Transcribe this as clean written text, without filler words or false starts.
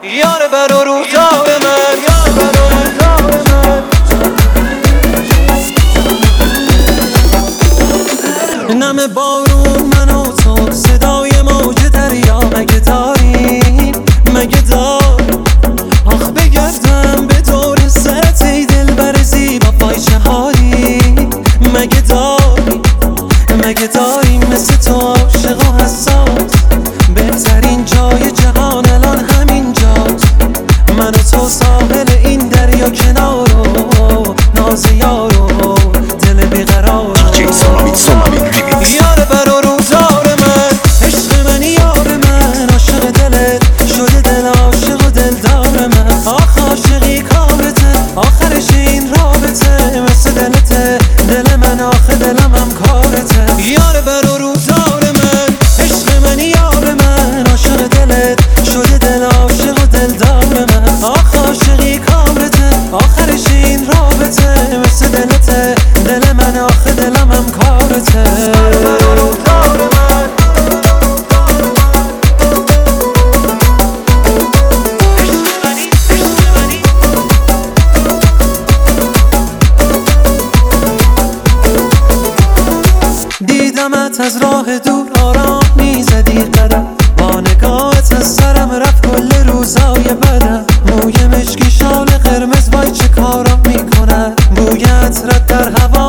یار بر و روزار من، یار بر و روزار من. نم بارون من و تو، صدای موج دریا مگه داریم؟ مگه داریم؟ آخ بگردم به دور سرت ای دلبر زیبا، پای چه حالی؟ مگه داریم؟ مگه داریم مثل تو عاشق و حساس؟ بهترین جای جهان الان همین جاست، من و تو ساحل این دریا کنارو، ناز یارو دل بیقرارو. یار بر و روزار من، عشق منی یار من، عاشق دلت شده دل عاشق و دلدار من. آخ عاشقی کارته، آخرش این رابطه مثل دلته دل من، آخه دلم هم کارته. یار بر و روزار من، عشق منی یار من، عاشق دلت شده دل عاشق و دلدار من. آخ عاشقی کارته، آخرش این رابطه مثل دلته دل من، آخه دلم هم کارته. دیدمت از راه دور آرام میزدی قدم، با نگاهت از سرم رفت کل روزای بدم. موی مشکی شال قرمز وای چه کارا میکنه، بوی عطرت در هوا